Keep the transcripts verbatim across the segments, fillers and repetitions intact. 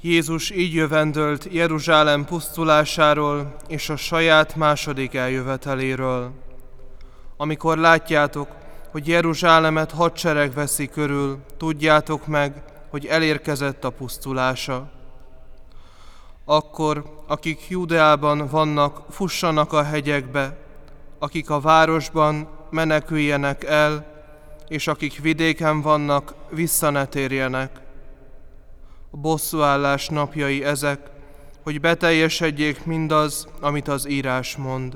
Jézus így jövendölt Jeruzsálem pusztulásáról és a saját második eljöveteléről. Amikor látjátok, hogy Jeruzsálemet hadsereg veszi körül, tudjátok meg, hogy elérkezett a pusztulása. Akkor, akik Judeában vannak, fussanak a hegyekbe, akik a városban, meneküljenek el, és akik vidéken vannak, vissza ne térjenek. A bosszúállás napjai ezek, hogy beteljesedjék mindaz, amit az írás mond.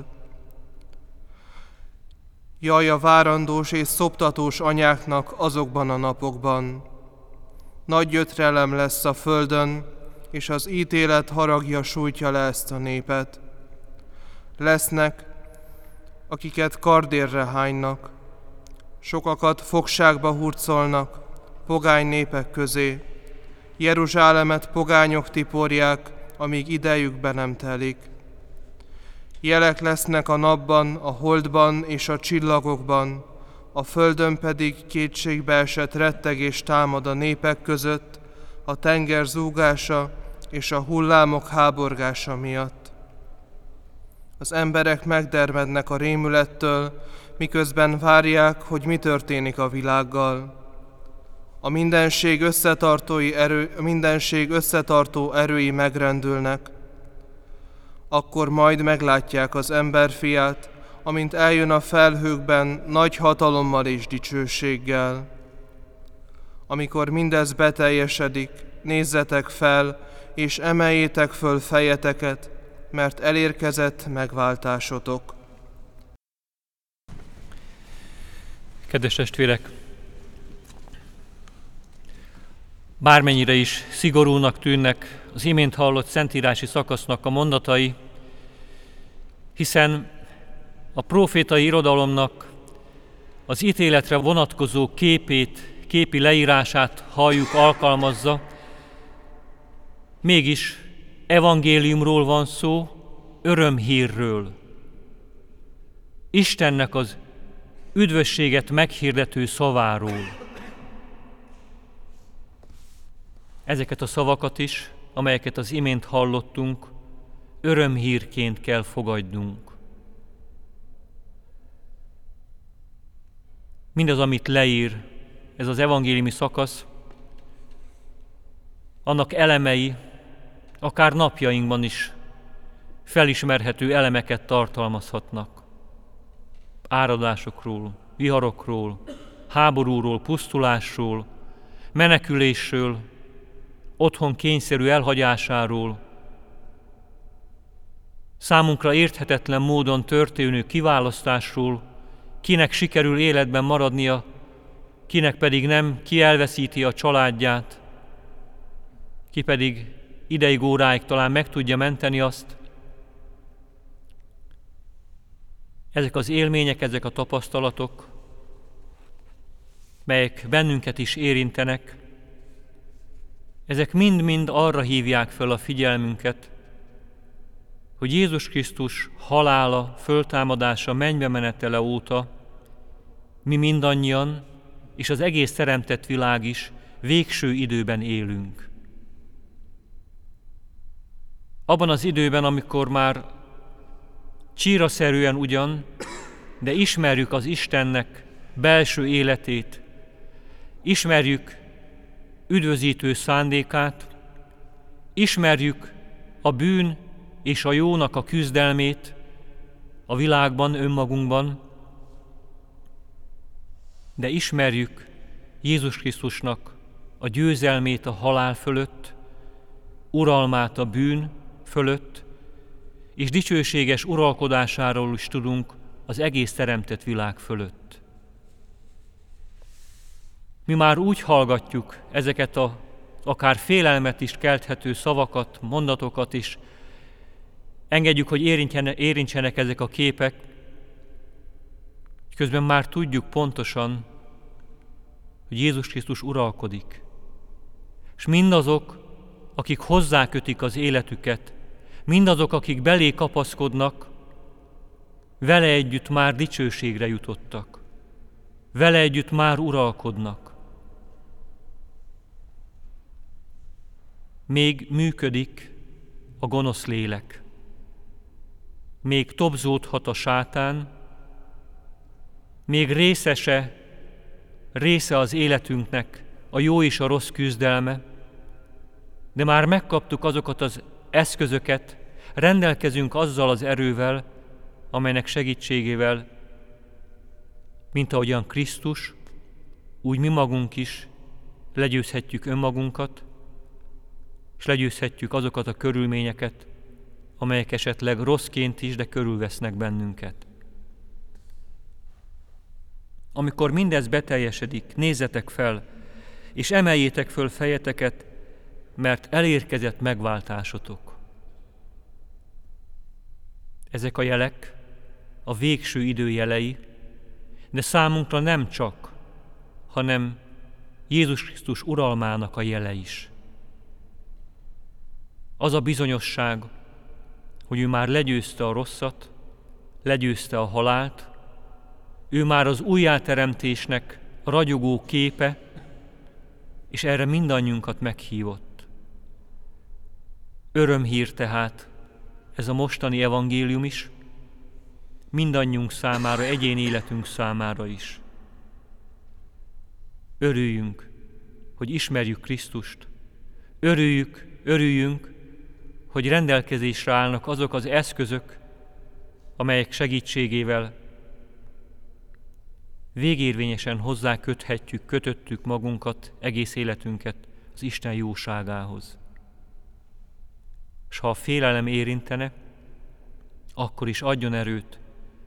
Jaj a várandós és szoptatós anyáknak azokban a napokban! Nagy gyötrelem lesz a földön, és az ítélet haragja sújtja le ezt a népet. Lesznek, akiket kardérre hánynak, sokakat fogságba hurcolnak, pogány népek közé. Jeruzsálemet pogányok tiporják, amíg idejük be nem telik. Jelek lesznek a napban, a holdban és a csillagokban, a földön pedig kétségbeesett rettegés támad a népek között, a tenger zúgása és a hullámok háborgása miatt. Az emberek megdermednek a rémülettől, miközben várják, hogy mi történik a világgal. A mindenség, összetartói erő, a mindenség összetartó erői megrendülnek. Akkor majd meglátják az emberfiát, amint eljön a felhőkben nagy hatalommal és dicsőséggel. Amikor mindez beteljesedik, nézzetek fel, és emeljétek föl fejeteket, mert elérkezett megváltásotok. Kedves testvérek! Bármennyire is szigorúnak tűnnek az imént hallott szentírási szakasznak a mondatai, hiszen a prófétai irodalomnak az ítéletre vonatkozó képét, képi leírását halljuk, alkalmazza, mégis evangéliumról van szó, örömhírről. Istennek az üdvösséget meghirdető szaváról. Ezeket a szavakat is, amelyeket az imént hallottunk, örömhírként kell fogadnunk. Mindaz, amit leír ez az evangéliumi szakasz, annak elemei akár napjainkban is felismerhető elemeket tartalmazhatnak. Áradásokról, viharokról, háborúról, pusztulásról, menekülésről, otthon kényszerű elhagyásáról, számunkra érthetetlen módon történő kiválasztásról, kinek sikerül életben maradnia, kinek pedig nem, ki elveszíti a családját, ki pedig ideig, óráig talán meg tudja menteni azt. Ezek az élmények, ezek a tapasztalatok, melyek bennünket is érintenek, ezek mind-mind arra hívják fel a figyelmünket, hogy Jézus Krisztus halála, föltámadása, mennybe menetele óta mi mindannyian, és az egész teremtett világ is végső időben élünk. Abban az időben, amikor már csíraszerűen ugyan, de ismerjük az Istennek belső életét, ismerjük üdvözítő szándékát, ismerjük a bűn és a jónak a küzdelmét a világban, önmagunkban, de ismerjük Jézus Krisztusnak a győzelmét a halál fölött, uralmát a bűn fölött, és dicsőséges uralkodásáról is tudunk az egész teremtett világ fölött. Mi már úgy hallgatjuk ezeket a akár félelmet is kelthető szavakat, mondatokat is, engedjük, hogy érintsenek ezek a képek, közben már tudjuk pontosan, hogy Jézus Krisztus uralkodik. És mindazok, akik hozzákötik az életüket, mindazok, akik belé kapaszkodnak, vele együtt már dicsőségre jutottak. Vele együtt már uralkodnak. még működik a gonosz lélek. Még tobzódhat a sátán, még részese, része az életünknek a jó és a rossz küzdelme, de már megkaptuk azokat az eszközöket, rendelkezünk azzal az erővel, amelynek segítségével, mint ahogyan Krisztus, úgy mi magunk is legyőzhetjük önmagunkat, és legyőzhetjük azokat a körülményeket, amelyek esetleg rosszként is, de körülvesznek bennünket. Amikor mindez beteljesedik, nézzetek fel, és emeljétek föl fejeteket, mert elérkezett megváltásotok. Ezek a jelek a végső idő jelei, de számunkra nem csak, hanem Jézus Krisztus uralmának a jele is. Az a bizonyosság, hogy ő már legyőzte a rosszat, legyőzte a halált, ő már az újjáteremtésnek a ragyogó képe, és erre mindannyiunkat meghívott. Örömhír tehát ez a mostani evangélium is, mindannyiunk számára, egyéni életünk számára is. Örüljünk, hogy ismerjük Krisztust, örüljük, örüljünk, hogy rendelkezésre állnak azok az eszközök, amelyek segítségével végérvényesen hozzá köthetjük, kötöttük magunkat, egész életünket az Isten jóságához. S ha a félelem érintene, akkor is adjon erőt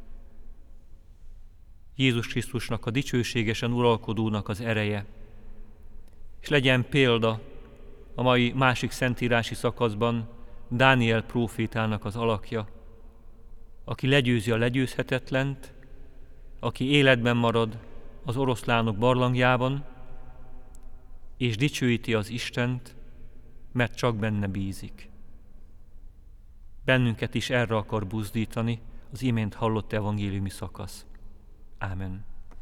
Jézus Krisztusnak, a dicsőségesen uralkodónak az ereje. És legyen példa a mai másik szentírási szakaszban Dániel prófétának az alakja, aki legyőzi a legyőzhetetlent, aki életben marad az oroszlánok barlangjában, és dicsőíti az Istent, mert csak benne bízik. Bennünket is erre akar buzdítani az imént hallott evangéliumi szakasz. Ámen.